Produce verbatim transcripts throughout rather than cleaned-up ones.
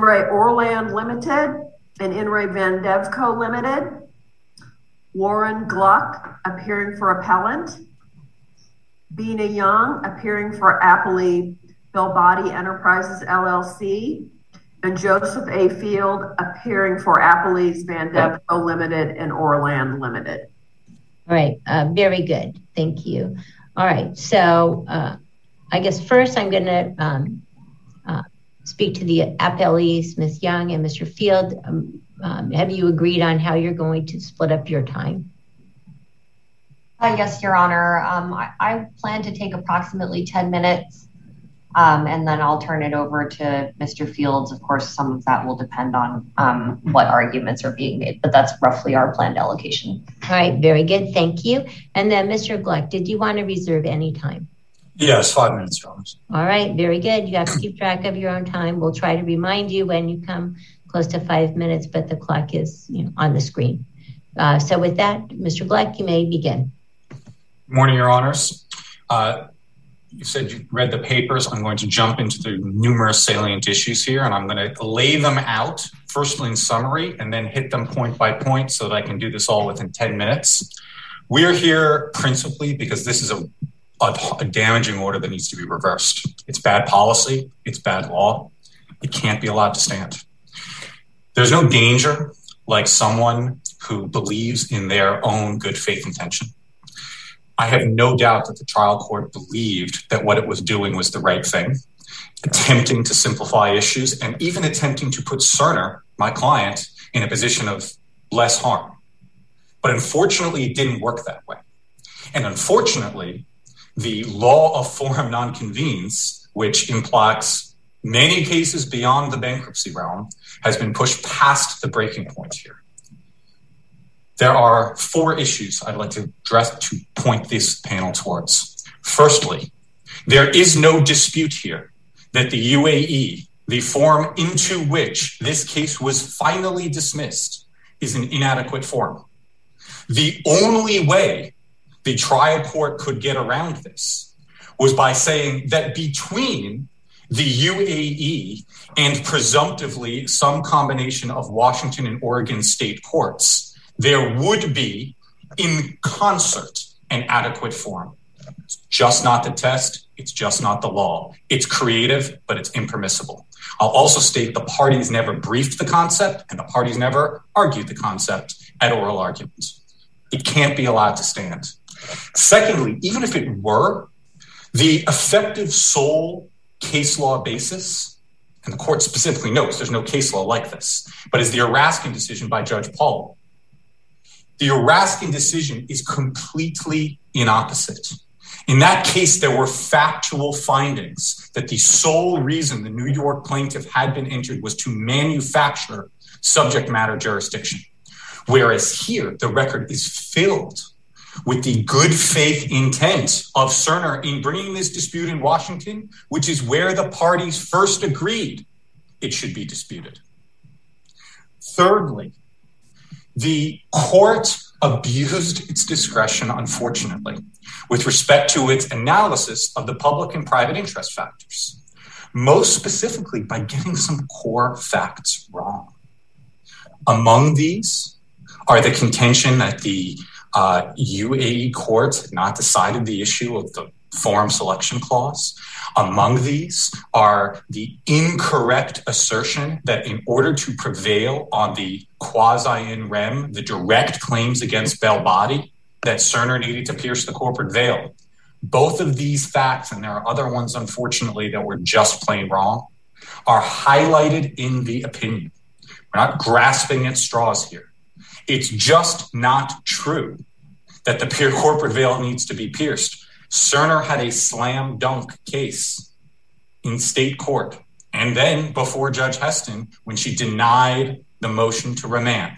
Re Orland Limited and In Re Van Devco Limited. Warren Gluck appearing for appellant. Bina Young appearing for Appley Bellbody Enterprises L L C. And Joseph A. Field appearing for Appley's Van Devco Limited and Orland Limited. All right, uh, very good. Thank you. All right, so uh, I guess first I'm going to um, uh, speak to the appellees, Miz Young and Mister Field. Um, um, have you agreed on how you're going to split up your time? Uh, yes, Your Honor. Um, I, I plan to take approximately ten minutes, um, and then I'll turn it over to Mister Fields. Of course, some of that will depend on um, what arguments are being made, but that's roughly our planned allocation. All right, very good. Thank you. And then Mister Gluck, did you want to reserve any time? Yes, five minutes, Your Honor. All right, very good. You have to keep track of your own time. We'll try to remind you when you come close to five minutes, but the clock is, you know, on the screen. Uh, so with that, Mister Gluck, you may begin. Good morning, Your Honors. Uh, you said you read the papers. I'm going to jump into the numerous salient issues here, and I'm going to lay them out, firstly in summary, and then hit them point by point so that I can do this all within ten minutes. We're here principally because this is a, a, a damaging order that needs to be reversed. It's bad policy. It's bad law. It can't be allowed to stand. There's no danger like someone who believes in their own good faith intention. I have no doubt that the trial court believed that what it was doing was the right thing, attempting to simplify issues and even attempting to put Cerner, my client, in a position of less harm. But unfortunately, it didn't work that way. And unfortunately, the law of forum non-convenes, which implies many cases beyond the bankruptcy realm, has been pushed past the breaking point here. There are four issues I'd like to address to point this panel towards. Firstly, there is no dispute here that the U A E, the forum into which this case was finally dismissed, is an inadequate forum. The only way the trial court could get around this was by saying that between the U A E and presumptively some combination of Washington and Oregon state courts, there would be, in concert, an adequate forum. It's just not the test. It's just not the law. It's creative, but it's impermissible. I'll also state the parties never briefed the concept and the parties never argued the concept at oral arguments. It can't be allowed to stand. Secondly, even if it were, the effective sole case law basis, and the court specifically notes there's no case law like this, but is the Eraskin decision by Judge Paul. The Eraskin decision is completely inopposite. In that case, there were factual findings that the sole reason the New York plaintiff had been injured was to manufacture subject matter jurisdiction. Whereas here, the record is filled with the good faith intent of Cerner in bringing this dispute in Washington, which is where the parties first agreed it should be disputed. Thirdly, the court abused its discretion, unfortunately, with respect to its analysis of the public and private interest factors, most specifically by getting some core facts wrong. Among these are the contention that the uh, U A E courts had not decided the issue of the forum selection clause. Among these are the incorrect assertion that in order to prevail on the quasi-in rem, the direct claims against Bellbody, that Cerner needed to pierce the corporate veil. Both of these facts, and there are other ones, unfortunately, that were just plain wrong, are highlighted in the opinion. We're not grasping at straws here. It's just not true that the peer corporate veil needs to be pierced. Cerner had a slam dunk case in state court, and then before Judge Heston when she denied the motion to remand.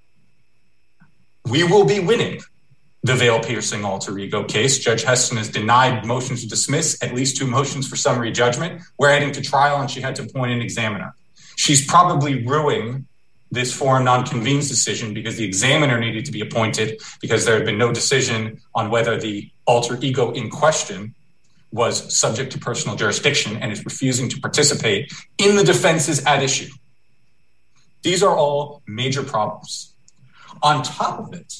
We will be winning the veil-piercing alter ego case. Judge Heston has denied motions to dismiss, at least two motions for summary judgment. We're heading to trial, and she had to appoint an examiner. She's probably ruining this forum non-convenes decision because the examiner needed to be appointed because there had been no decision on whether the alter ego in question was subject to personal jurisdiction and is refusing to participate in the defenses at issue. These are all major problems. On top of it,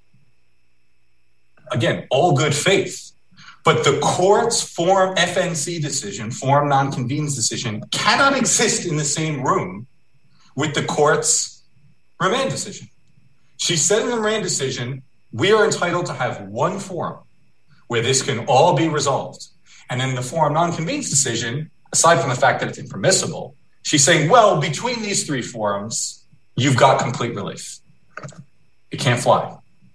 again, all good faith, but the court's form F N C decision, form non-convenience decision, cannot exist in the same room with the court's remand decision. She said in the remand decision, we are entitled to have one forum where this can all be resolved. And in the forum non-convenience decision, aside from the fact that it's impermissible, she's saying, well, between these three forums, you've got complete relief. It can't fly.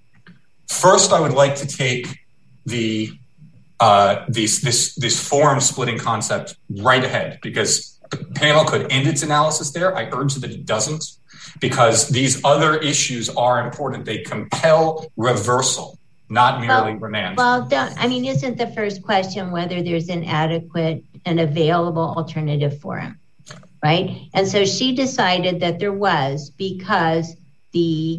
First, I would like to take the uh, these, this, this forum splitting concept right ahead, because the panel could end its analysis there. I urge that it doesn't, because these other issues are important. They compel reversal, not merely well, remand. Well, don't, I mean, isn't the first question whether there's an adequate and available alternative forum, right? And so she decided that there was, because the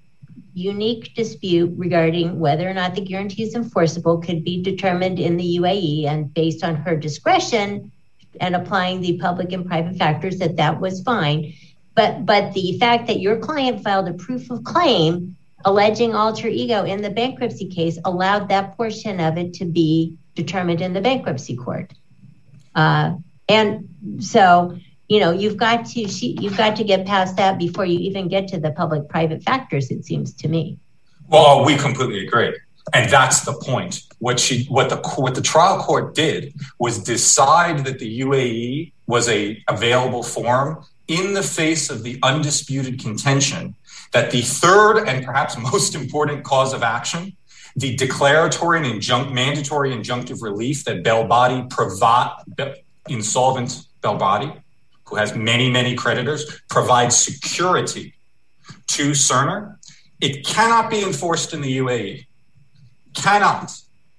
unique dispute regarding whether or not the guarantee is enforceable could be determined in the U A E, and based on her discretion and applying the public and private factors, that that was fine. But but the fact that your client filed a proof of claim alleging alter ego in the bankruptcy case allowed that portion of it to be determined in the bankruptcy court. Uh, and so, you know, you've got to she, you've got to get past that before you even get to the public private factors, it seems to me. Well, we completely agree. And that's the point. What she, what the what the trial court did was decide that the U A E was a available forum in the face of the undisputed contention that the third and perhaps most important cause of action, the declaratory and injunct, mandatory injunctive relief that Bellbody provide, insolvent Bellbody, who has many, many creditors, provides security to Cerner. It cannot be enforced in the U A E. Cannot.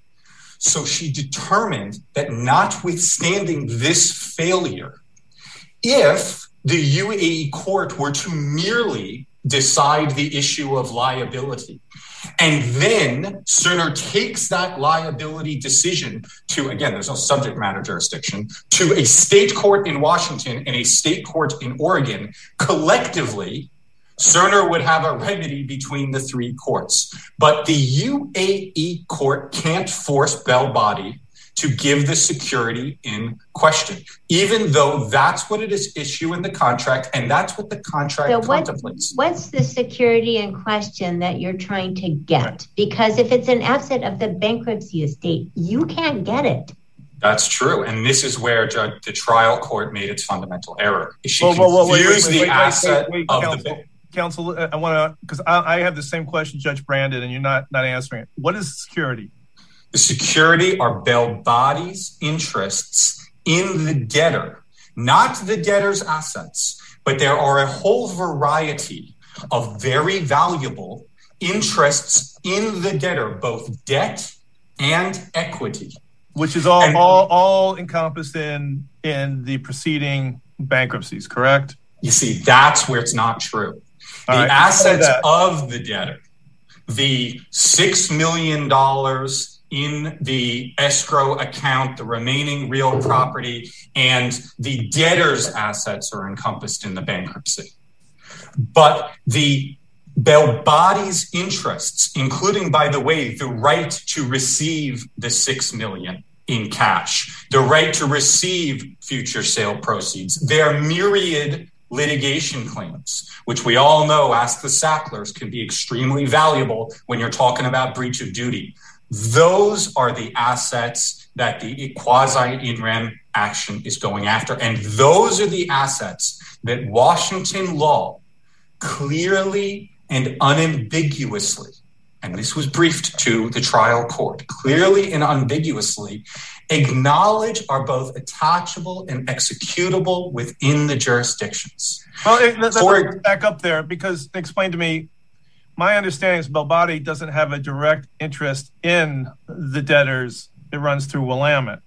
So she determined that notwithstanding this failure, if the U A E court were to merely decide the issue of liability, and then Cerner takes that liability decision to, again, there's no subject matter jurisdiction, to a state court in Washington and a state court in Oregon, collectively, Cerner would have a remedy between the three courts. But the U A E court can't force Bellbody to give the security in question, even though that's what it is issue in the contract, and that's what the contract so what, contemplates. What's the security in question that you're trying to get? Right. Because if it's an asset of the bankruptcy estate, you can't get it. That's true. And this is where Judge, the trial court made its fundamental error. She whoa, whoa, whoa, confused wait, wait, wait, the wait, asset wait, wait, of counsel, the bank. Counsel, I want to, because I, I have the same question, Judge Brandon, and you're not, not answering it. What is security? The security are Bellbody's interests in the debtor, not the debtor's assets, but there are a whole variety of very valuable interests in the debtor, both debt and equity. Which is all and, all, all encompassed in, in the preceding bankruptcies, correct? You see, that's where it's not true. All the right, assets of the debtor, the six million dollars in the escrow account, the remaining real property, and the debtor's assets are encompassed in the bankruptcy. But the Bellbody's interests, including, by the way, the right to receive the six million dollars in cash, the right to receive future sale proceeds, their myriad litigation claims, which we all know, ask the Sacklers, can be extremely valuable when you're talking about breach of duty. Those are the assets that the quasi-in rem action is going after. And those are the assets that Washington law clearly and unambiguously, and this was briefed to the trial court, clearly and unambiguously acknowledge are both attachable and executable within the jurisdictions. Well, it, let's For, back up there, because explain to me, my understanding is Bellbody doesn't have a direct interest in the debtors. It runs through Willamette.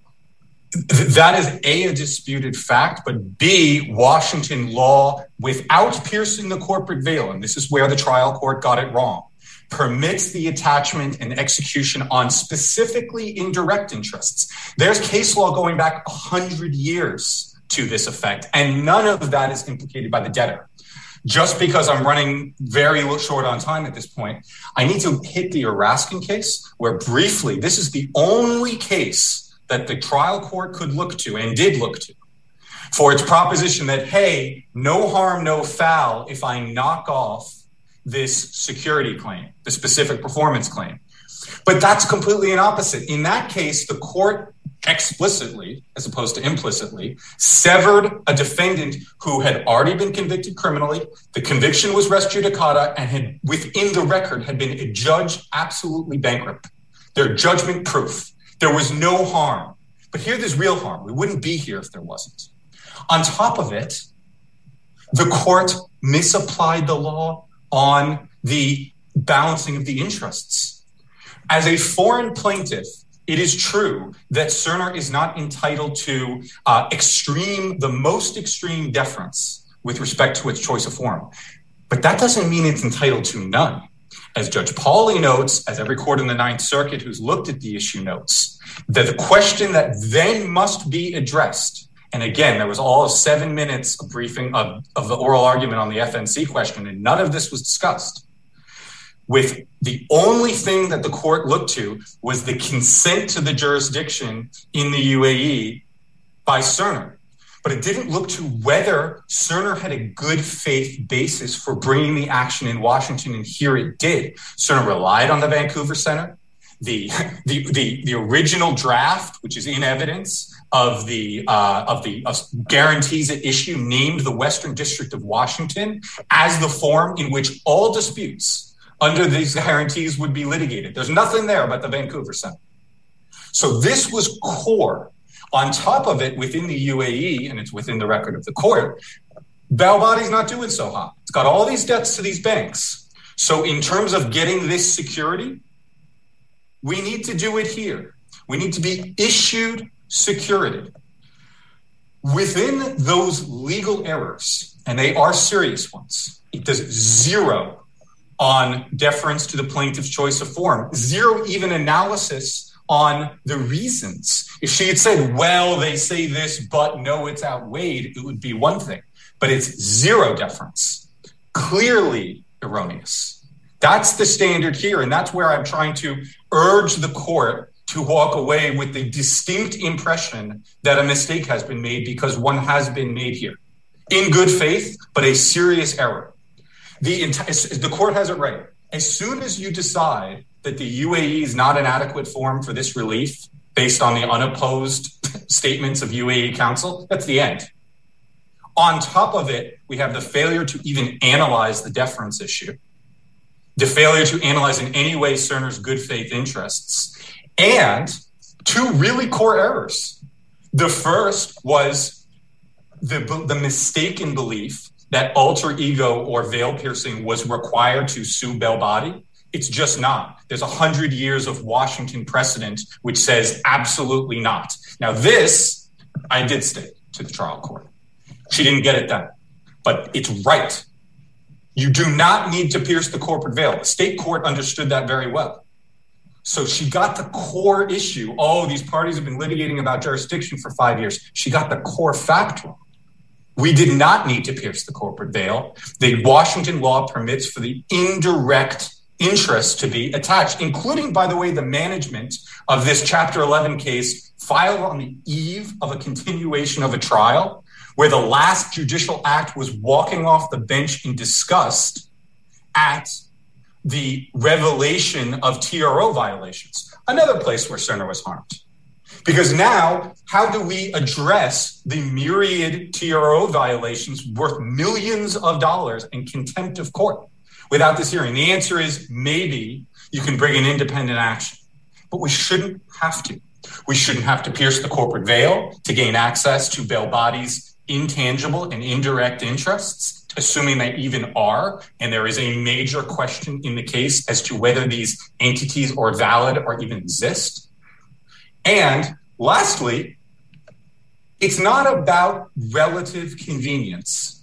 That is A, a disputed fact, but B, Washington law, without piercing the corporate veil, and this is where the trial court got it wrong, permits the attachment and execution on specifically indirect interests. There's case law going back one hundred years to this effect, and none of that is implicated by the debtor. just because I'm running very short on time at this point, I need to hit the Eraskin case, where briefly, this is the only case that the trial court could look to and did look to for its proposition that, hey, no harm, no foul if I knock off this security claim, the specific performance claim. But that's completely an opposite. In that case, the court explicitly, as opposed to implicitly, severed a defendant who had already been convicted criminally. The conviction was res judicata and had, within the record, had been adjudged absolutely bankrupt. Their judgment proof. There was no harm. But here there's real harm. We wouldn't be here if there wasn't. On top of it, the court misapplied the law on the balancing of the interests. As a foreign plaintiff, it is true that Cerner is not entitled to uh, extreme, the most extreme deference with respect to its choice of forum. But that doesn't mean it's entitled to none. As Judge Pauly notes, as every court in the Ninth Circuit who's looked at the issue notes, that the question that then must be addressed, and again, there was all of seven minutes of briefing of, of the oral argument on the F N C question, and none of this was discussed. With the only thing that the court looked to was the consent to the jurisdiction in the U A E by Cerner. But it didn't look to whether Cerner had a good faith basis for bringing the action in Washington, and here it did. Cerner relied on the Vancouver Center. The, the, the, the original draft, which is in evidence, of the uh, of the of guarantees at issue named the Western District of Washington as the forum in which all disputes under these guarantees would be litigated. There's nothing there but the Vancouver Center. So this was core. On top of it, within the U A E, and it's within the record of the court, Bell Body's not doing so hot. It's got all these debts to these banks. So in terms of getting this security, we need to do it here. We need to be issued security. Within those legal errors, and they are serious ones, it does zero on deference to the plaintiff's choice of forum, zero even analysis on the reasons. If she had said, well, they say this, but no, it's outweighed, it would be one thing. But it's zero deference. Clearly erroneous. That's the standard here, and that's where I'm trying to urge the court to walk away with the distinct impression that a mistake has been made, because one has been made here. In good faith, but a serious error. The, the court has it right. As soon as you decide that the U A E is not an adequate forum for this relief, based on the unopposed statements of U A E counsel, that's the end. On top of it, we have the failure to even analyze the deference issue, the failure to analyze in any way Cerner's good faith interests, and two really core errors. The first was the, the mistaken belief that alter ego or veil piercing was required to sue Bell Body. It's just not. There's a hundred years of Washington precedent which says absolutely not. Now this, I did state to the trial court. She didn't get it done, but it's right. You do not need to pierce the corporate veil. The state court understood that very well. So she got the core issue. Oh, these parties have been litigating about jurisdiction for five years. She got the core fact wrong. We did not need to pierce the corporate veil. The Washington law permits for the indirect interest to be attached, including, by the way, the management of this Chapter eleven case filed on the eve of a continuation of a trial where the last judicial act was walking off the bench in disgust at the revelation of T R O violations, another place where Cerner was harmed. Because now, how do we address the myriad T R O violations worth millions of dollars in contempt of court without this hearing? The answer is maybe you can bring an independent action, but we shouldn't have to. We shouldn't have to pierce the corporate veil to gain access to Bell Body's intangible and indirect interests, assuming they even are, and there is a major question in the case as to whether these entities are valid or even exist. And lastly, it's not about relative convenience.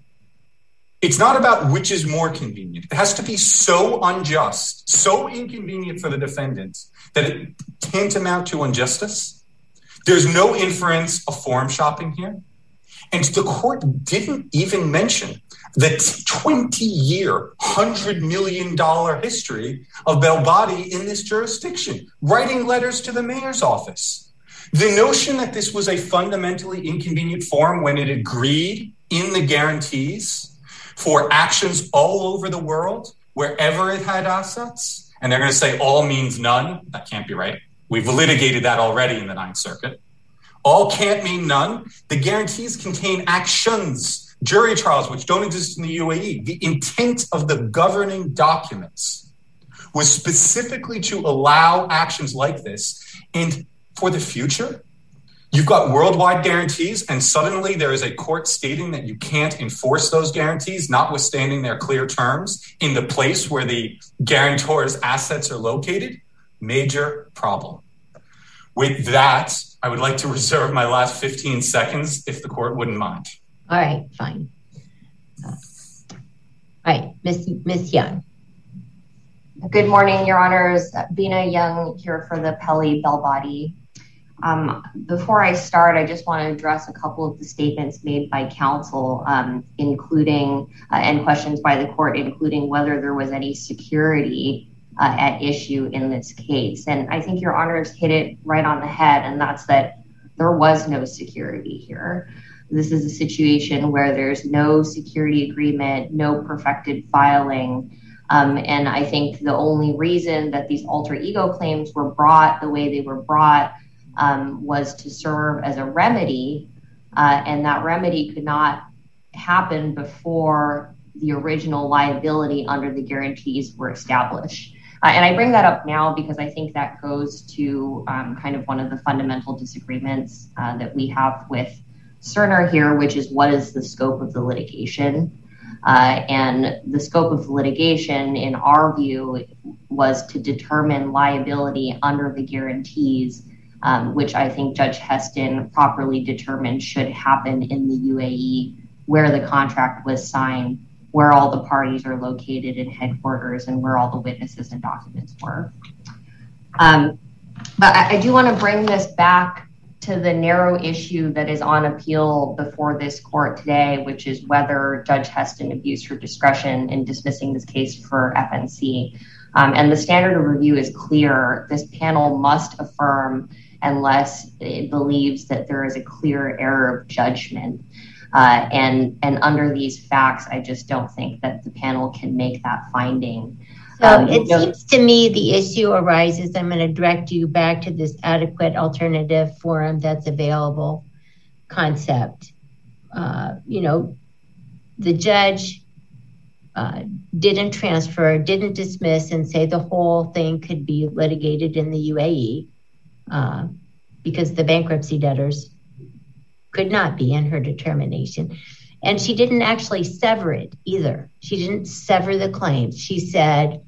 It's not about which is more convenient. It has to be so unjust, so inconvenient for the defendant that it can't amount to injustice. There's no inference of forum shopping here. And the court didn't even mention the twenty-year, one hundred million dollars history of Belbadi in this jurisdiction, writing letters to the mayor's office. The notion that this was a fundamentally inconvenient forum when it agreed in the guarantees for actions all over the world, wherever it had assets, and they're going to say all means none. That can't be right. We've litigated that already in the Ninth Circuit. All can't mean none. The guarantees contain actions, jury trials, which don't exist in the U A E. The intent of the governing documents was specifically to allow actions like this. And for the future, you've got worldwide guarantees, and suddenly there is a court stating that you can't enforce those guarantees, notwithstanding their clear terms, in the place where the guarantor's assets are located. Major problem. With that, I would like to reserve my last fifteen seconds if the court wouldn't mind. All right, fine. Uh, all right, Miz Miz Young. Good morning, Your Honors. Bina Young here for the Peli Belbadi. Um, before I start, I just want to address a couple of the statements made by counsel, um, including uh, and questions by the court, including whether there was any security uh, at issue in this case. And I think Your Honors hit it right on the head, and that's that there was no security here. This is a situation where there's no security agreement, no perfected filing. Um, and I think the only reason that these alter ego claims were brought the way they were brought um, was to serve as a remedy. Uh, and that remedy could not happen before the original liability under the guarantees were established. Uh, and I bring that up now because I think that goes to um, kind of one of the fundamental disagreements uh, that we have with Cerner here, which is what is the scope of the litigation? Uh, and the scope of the litigation, in our view, was to determine liability under the guarantees, um, which I think Judge Heston properly determined should happen in the U A E, where the contract was signed, where all the parties are located in headquarters, and where all the witnesses and documents were. Um, but I, I do want to bring this back to the narrow issue that is on appeal before this court today, which is whether Judge Heston abused her discretion in dismissing this case for F N C. Um, and the standard of review is clear. This panel must affirm unless it believes that there is a clear error of judgment. Uh, and, and under these facts, I just don't think that the panel can make that finding. So um, it you know, seems to me the issue arises, I'm going to direct you back to this adequate alternative forum that's available concept. Uh, you know, the judge uh, didn't transfer, didn't dismiss and say the whole thing could be litigated in the U A E uh, because the bankruptcy debtors could not be in her determination. And she didn't actually sever it either. She didn't sever the claims. She said,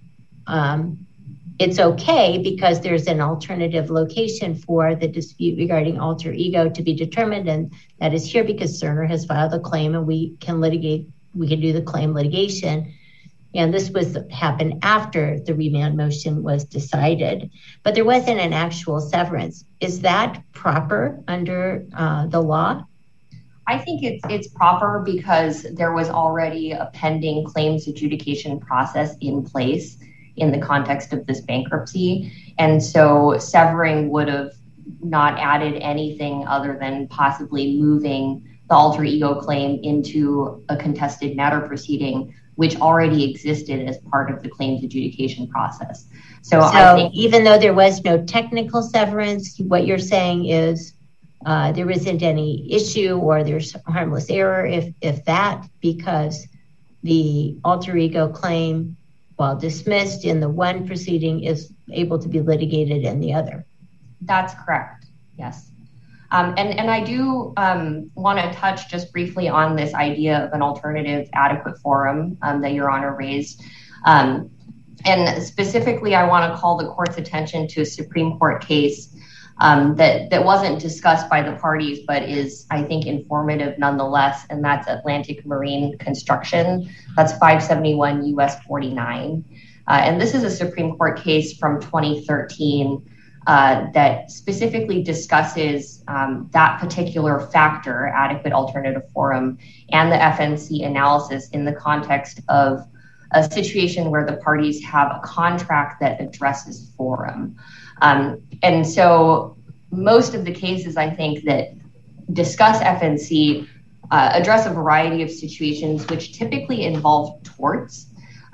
um, it's okay because there's an alternative location for the dispute regarding alter ego to be determined. And that is here because Cerner has filed a claim and we can litigate, we can do the claim litigation. And this was happened after the remand motion was decided, but there wasn't an actual severance. Is that proper under uh, the law? I think it's it's proper because there was already a pending claims adjudication process in place in the context of this bankruptcy. And so severing would have not added anything other than possibly moving the alter ego claim into a contested matter proceeding, which already existed as part of the claims adjudication process. So, so I think even though there was no technical severance, what you're saying is uh, there isn't any issue or there's harmless error if, if that, because the alter ego claim, while dismissed in the one proceeding, is able to be litigated in the other. That's correct, yes. Um, and, and I do um, want to touch just briefly on this idea of an alternative adequate forum um, that Your Honor raised. Um, and specifically, I want to call the court's attention to a Supreme Court case um, that, that wasn't discussed by the parties, but is, I think, informative nonetheless, and that's Atlantic Marine Construction. That's five seventy-one U S forty-nine. Uh, and this is a Supreme Court case from twenty thirteen. uh, that specifically discusses um, that particular factor, adequate alternative forum, and the F N C analysis in the context of a situation where the parties have a contract that addresses forum. Um, and so most of the cases, I think, that discuss F N C uh, address a variety of situations which typically involve torts.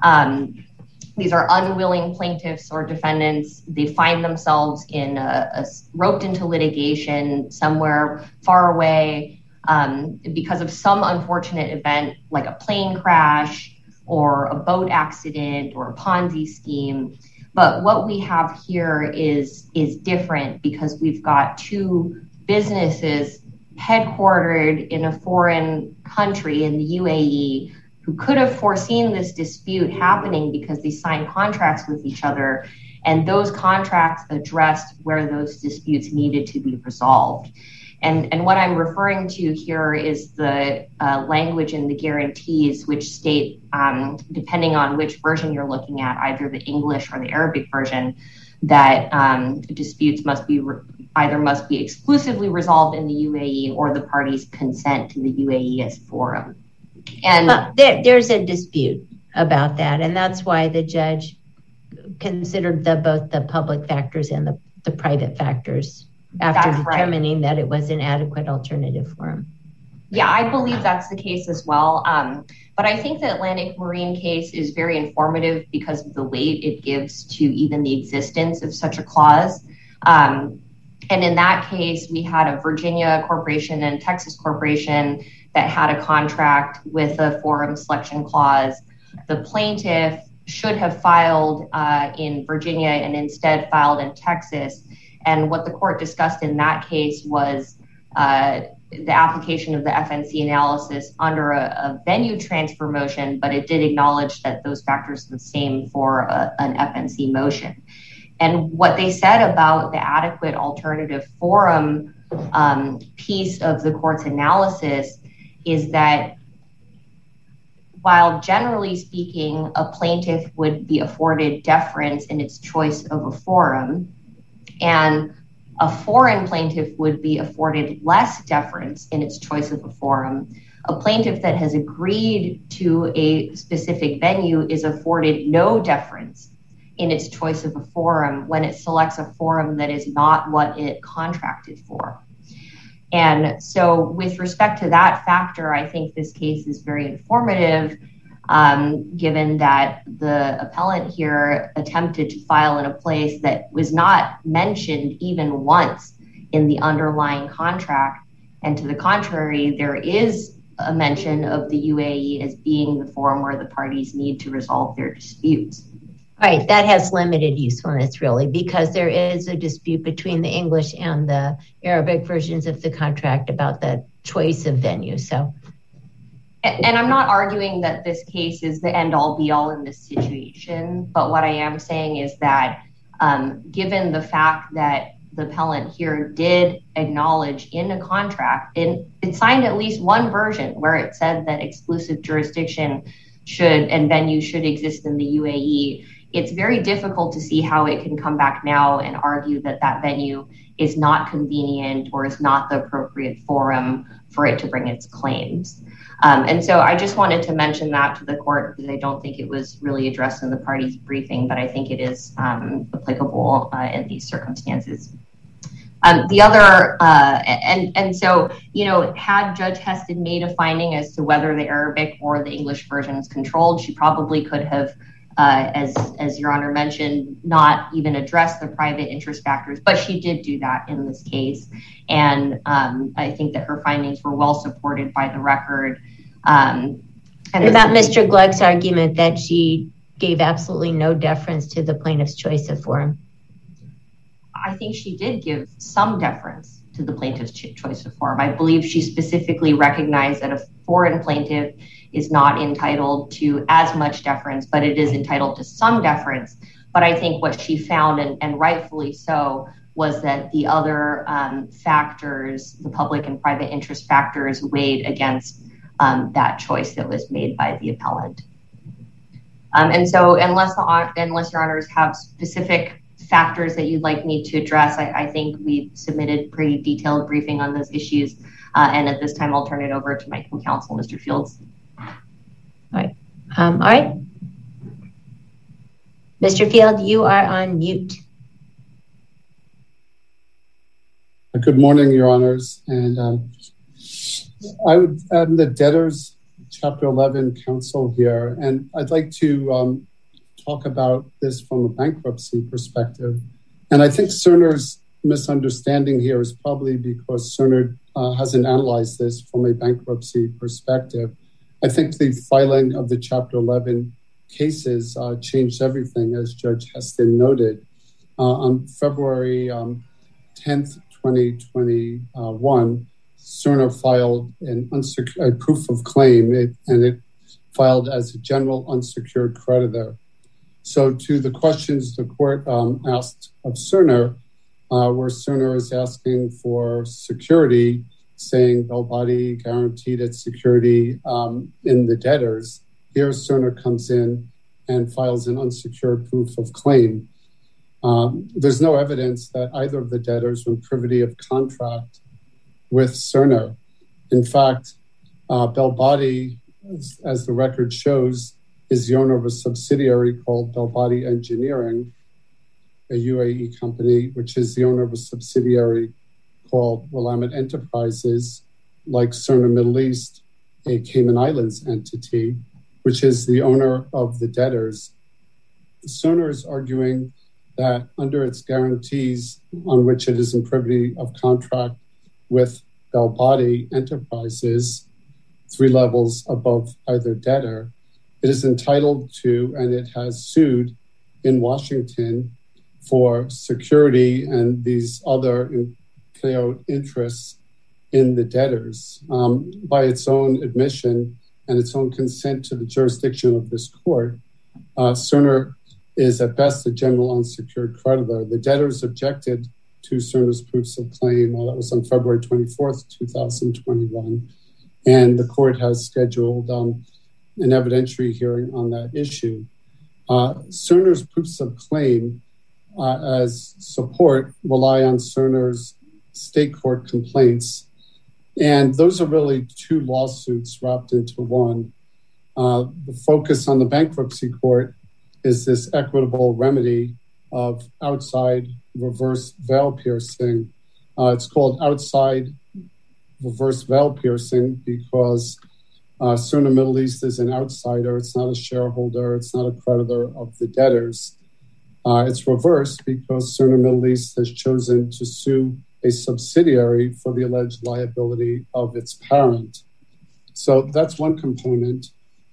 Um, these are unwilling plaintiffs or defendants. They find themselves in a, a roped into litigation somewhere far away um, because of some unfortunate event like a plane crash or a boat accident or a Ponzi scheme. But what we have here is, is different because we've got two businesses headquartered in a foreign country in the U A E who could have foreseen this dispute happening because they signed contracts with each other, and those contracts addressed where those disputes needed to be resolved. And, and what I'm referring to here is the uh, language in the guarantees, which state, um, depending on which version you're looking at, either the English or the Arabic version, that um, disputes must be re- either must be exclusively resolved in the U A E or the parties consent to the U A E as forum. And uh, there, there's a dispute about that, and that's why the judge considered the both the public factors and the, the private factors after That's determining right. that it was an adequate alternative forum. Yeah, I believe that's the case as well. Um, but I think the Atlantic Marine case is very informative because of the weight it gives to even the existence of such a clause. Um, and in that case, we had a Virginia corporation and Texas corporation that had a contract with a forum selection clause. The plaintiff should have filed uh, in Virginia and instead filed in Texas. And what the court discussed in that case was uh, the application of the F N C analysis under a, a venue transfer motion, but it did acknowledge that those factors are the same for a, an F N C motion. And what they said about the adequate alternative forum um, piece of the court's analysis is that while generally speaking, a plaintiff would be afforded deference in its choice of a forum, and a foreign plaintiff would be afforded less deference in its choice of a forum, a plaintiff that has agreed to a specific venue is afforded no deference in its choice of a forum when it selects a forum that is not what it contracted for. And so with respect to that factor, I think this case is very informative, um, given that the appellant here attempted to file in a place that was not mentioned even once in the underlying contract. And to the contrary, there is a mention of the U A E as being the forum where the parties need to resolve their disputes. All right, that has limited usefulness, really, because there is a dispute between the English and the Arabic versions of the contract about the choice of venue. So, and, and I'm not arguing that this case is the end-all be-all in this situation, but what I am saying is that um, given the fact that the appellant here did acknowledge in a contract, and it signed at least one version where it said that exclusive jurisdiction should and venue should exist in the U A E, it's very difficult to see how it can come back now and argue that that venue is not convenient or is not the appropriate forum for it to bring its claims. Um, and so I just wanted to mention that to the court because I don't think it was really addressed in the parties' briefing, but I think it is um, applicable uh, in these circumstances. Um, the other, uh, and, and so, you know, had Judge Heston made a finding as to whether the Arabic or the English version is controlled, she probably could have Uh, as as Your Honor mentioned, not even address the private interest factors, but she did do that in this case. And um, I think that her findings were well supported by the record. Um, and what about Mister Gluck's argument that she gave absolutely no deference to the plaintiff's choice of forum? I think she did give some deference to the plaintiff's choice of forum. I believe she specifically recognized that a foreign plaintiff is not entitled to as much deference, but it is entitled to some deference. But I think what she found, and, and rightfully so, was that the other um, factors, the public and private interest factors, weighed against um, that choice that was made by the appellant. Um, and so unless, the, unless Your Honors have specific factors that you'd like me to address, I, I think we've submitted pretty detailed briefing on those issues. Uh, and at this time, I'll turn it over to my co-counsel, Mister Fields. All right. Um, all right. Mister Field, you are on mute. Good morning, Your Honors. And um, I would, I'm the debtors Chapter eleven counsel here, and I'd like to um, talk about this from a bankruptcy perspective. And I think Cerner's misunderstanding here is probably because Cerner uh, hasn't analyzed this from a bankruptcy perspective. I think the filing of the Chapter eleven cases uh, changed everything, as Judge Heston noted. Uh, on February um, tenth, twenty twenty-one, Cerner filed an unsecured, a proof of claim, it, and it filed as a general unsecured creditor. So to the questions the court um, asked of Cerner, uh, where Cerner is asking for security, saying Bell Body guaranteed its security um, in the debtors, here Cerner comes in and files an unsecured proof of claim. Um, there's no evidence that either of the debtors were in privity of contract with Cerner. In fact, uh, Bell Body, as, as the record shows, is the owner of a subsidiary called Bell Body Engineering, a U A E company, which is the owner of a subsidiary called Willamette Enterprises, like Cerner Middle East, a Cayman Islands entity, which is the owner of the debtors. Cerner is arguing that under its guarantees on which it is in privity of contract with Bell Body Enterprises, three levels above either debtor, it is entitled to, and it has sued in Washington for security and these other interests in the debtors. Um, by its own admission and its own consent to the jurisdiction of this court, uh, Cerner is at best a general unsecured creditor. The debtors objected to Cerner's proofs of claim. Well, that was on February twenty-fourth, twenty twenty-one. And the court has scheduled um, an evidentiary hearing on that issue. Uh, Cerner's proofs of claim uh, as support rely on Cerner's state court complaints. And those are really two lawsuits wrapped into one. Uh, the focus on the bankruptcy court is this equitable remedy of outside reverse veil piercing. Uh, it's called outside reverse veil piercing because uh, Cerner Middle East is an outsider. It's not a shareholder. It's not a creditor of the debtors. Uh, it's reversed because Cerner Middle East has chosen to sue a subsidiary for the alleged liability of its parent. So that's one component.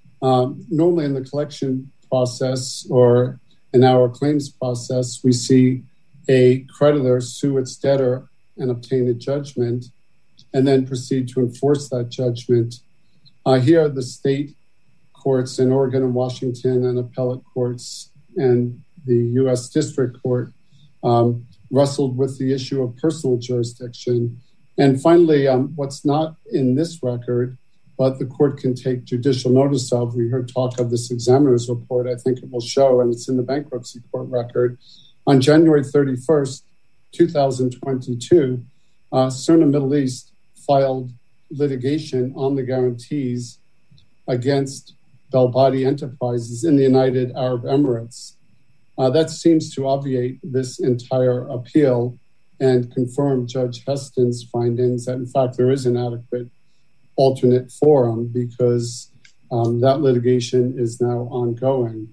Um, normally in the collection process or in our claims process, we see a creditor sue its debtor and obtain a judgment and then proceed to enforce that judgment. Uh, here, the state courts in Oregon and Washington and appellate courts and the U S District Court um, wrestled with the issue of personal jurisdiction. And finally, um, what's not in this record, but the court can take judicial notice of, we heard talk of this examiner's report, I think it will show, and it's in the bankruptcy court record. On January thirty-first, twenty twenty-two, uh, Cerner Middle East filed litigation on the guarantees against Bell Body Enterprises in the United Arab Emirates. Uh, that seems to obviate this entire appeal and confirm Judge Heston's findings that, in fact, there is an adequate alternate forum because um, that litigation is now ongoing.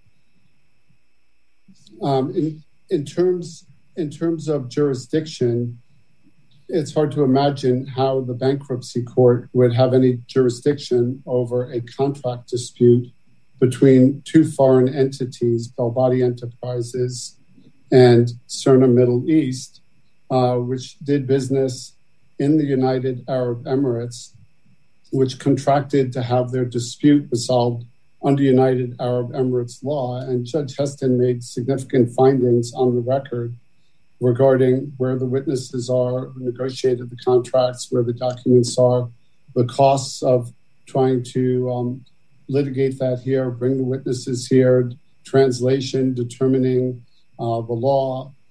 Um, in, in terms in terms of jurisdiction, it's hard to imagine how the bankruptcy court would have any jurisdiction over a contract dispute between two foreign entities, Bell Body Enterprises and Cerner Middle East, uh, which did business in the United Arab Emirates, which contracted to have their dispute resolved under United Arab Emirates law. And Judge Heston made significant findings on the record regarding where the witnesses are, who negotiated the contracts, where the documents are, the costs of trying to um, litigate that here, bring the witnesses here, translation, determining uh, the law,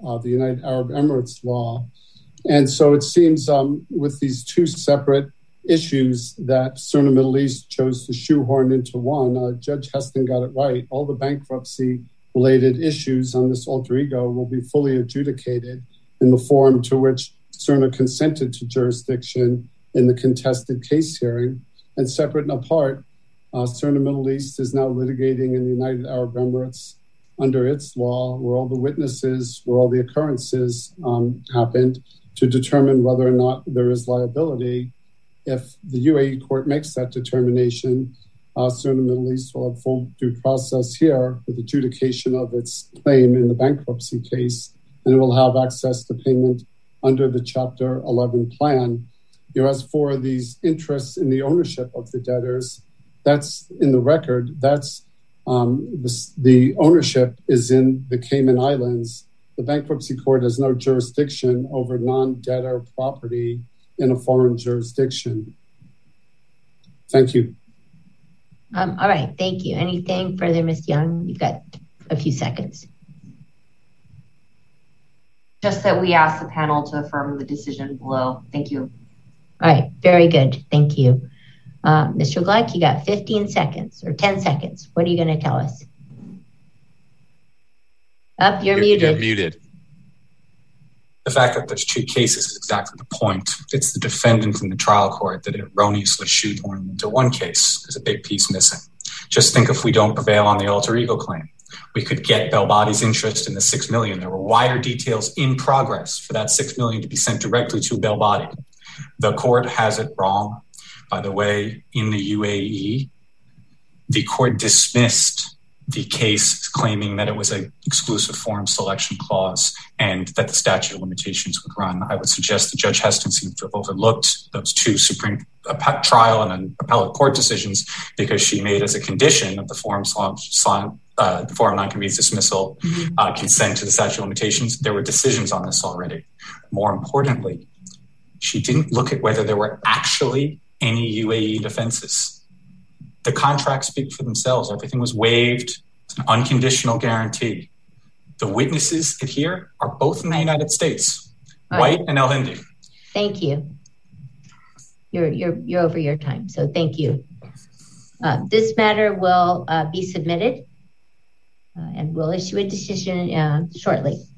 uh, the United Arab Emirates law. And so it seems um, with these two separate issues that Cerna Middle East chose to shoehorn into one, uh, Judge Heston got it right. All the bankruptcy-related issues on this alter ego will be fully adjudicated in the forum to which Cerna consented to jurisdiction in the contested case hearing. And separate and apart, uh, Cerna Middle East is now litigating in the United Arab Emirates under its law, where all the witnesses, where all the occurrences um, happened, to determine whether or not there is liability. If the U A E court makes that determination, uh, Cerna Middle East will have full due process here with adjudication of its claim in the bankruptcy case, and it will have access to payment under the Chapter eleven plan. You know, as for these interests in the ownership of the debtors, that's in the record. That's um, the, the ownership is in the Cayman Islands. The bankruptcy court has no jurisdiction over non-debtor property in a foreign jurisdiction. Thank you. Um, all right, thank you. Anything further, Miz Young? You've got a few seconds. Just that we ask the panel to affirm the decision below. Thank you. All right, very good. Thank you. Uh, Mister Gluck, you got fifteen seconds or ten seconds. What are you going to tell us? Up, you're, you're muted. You're muted. The fact that there's two cases is exactly the point. It's the defendant in the trial court that erroneously shoehorned into one case. There's a big piece missing. Just think if we don't prevail on the alter ego claim, we could get Belbody's interest in the six million. There were wire details in progress for that six million to be sent directly to Belbody. The court has it wrong. By the way, in the U A E, the court dismissed the case claiming that it was an exclusive forum selection clause and that the statute of limitations would run. I would suggest that Judge Heston seems to have overlooked those two Supreme uh, trial and an appellate court decisions because she made as a condition of the forum uh, the forum non-convenience dismissal mm-hmm. uh, consent to the statute of limitations. There were decisions on this already. More importantly, she didn't look at whether there were actually any U A E defenses. The contracts speak for themselves. Everything was waived. It's an unconditional guarantee. The witnesses here are both in the United States, All White right. and El Hindi. Thank you. You're you're you're over your time, so thank you. Uh, this matter will uh, be submitted, uh, and we'll issue a decision uh, shortly.